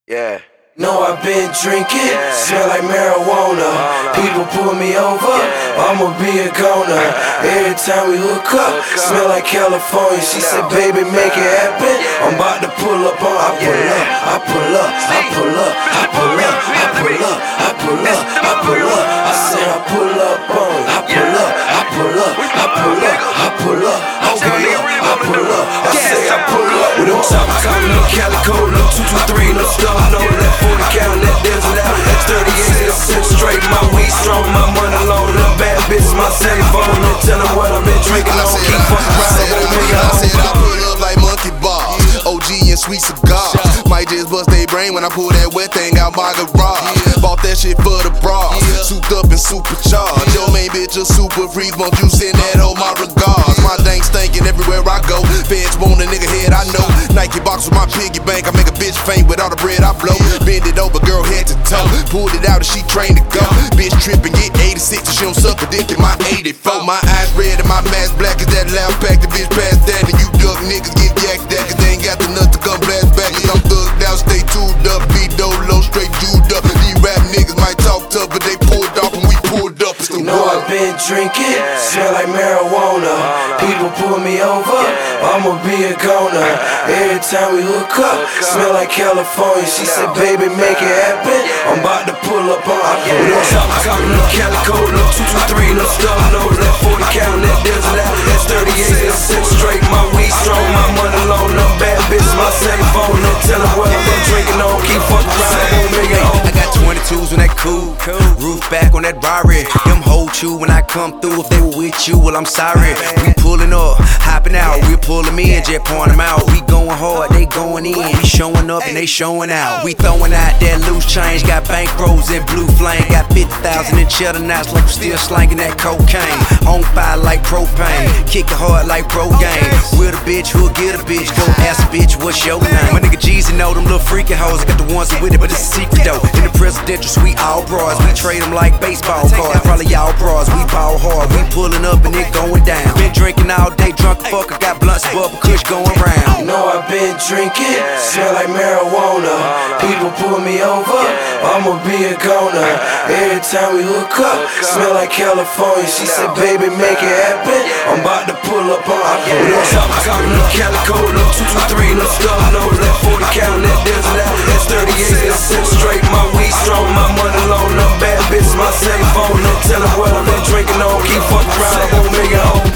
Yeah. No, I've been drinking, smell like marijuana. People pull me over, I'ma be a goner. Every time we hook up, smell like California. She said, baby, make it happen. I'm about to pull up on. I pull up, I pull up, I pull up, I pull up, I pull up, I pull up. I said I pull up on. I pull up, I pull up, I pull up, I pull up, I pull up, I pull up. I say I pull up. We don't talk, no calico, no 223, no stuff, no left 40 count, that desert out. That's 38, that's six straight. My weed strong, my money long. The bad bitch, my cell phone. And tell them what I've been drinking on. Keep fucking around, won't make it home. I said I pull up like monkey bars, OG and sweet cigar. Might just bust they brain when I pull that wet thing out my garage. Bought that shit for the bras, souped up and supercharged. Yo, main bitch a super freak, won't you send that on my regards? My thing stinking everywhere I go. Feds want a nigga head, I know. Nike box with my piggy bank, I make a bitch faint with all the bread I blow. Bend it over, girl, head to toe. Pulled it out and she trained to go. Bitch trippin', get 86 and she don't suck a dick in my 84. My eyes red and my mask black as that loud pack. The bitch past that and you duck niggas get yacked at. Cause they ain't got the nuts to come blast back. Cause I'm thugged out, stay tuned up. B-Dolo, straight dude up. These rap niggas might talk tough, but they pulled off and we pulled up. You know I've been drinking, smell like marijuana. People pull me over, I'ma be a goner. Every time we hook up, smell like California. She said, baby, make it happen. I'm about to pull up on. We don't talk, no calico, no 223, no stuff, no left 40 count, that desert out. That's 38, that's six straight. My weed strong, my money long. The bad bitch, my cell phone. No telling what I've been drinking on. Keep fucking around, won't make it home. I got 22s on that cool, roof back on that Rari. Them hold you when I come through. If they were with you, well I'm sorry. We pulling up, hopping out, we pull them in, just point them out. We going hard, they going in. We showing up and they showing out. We throwing out that loose change, got bank rolls in blue flame. Got 50,000 in cheddar knots, like we still slanging that cocaine. On fire like propane, kick it hard like bro game. With a bitch who'll get a bitch, go ask a bitch what's your name. My nigga Jeezy know them little freaky hoes. I got the ones with it, but it's a secret though. In the presidential suite, all bras, we trade them like baseball cards. Probably y'all bras, we ball hard. We pulling up and it going down. Been drinking all day, drunk fuck. I got blunts, bubble kush going round. You know I've been drinking, smell like marijuana. People pull me over, I'ma be a goner. Every time we hook up, smell like California. She said, baby, make it happen. I'm about to pull up on. We don't talk, no calico, no 223, no stuff, no left 40 count, that desert out. That's 38, that's six straight. My weed strong, my money long. The bad bitch, my cell phone. No telling what I've been drinking on. Keep fucking around, I won't make it home.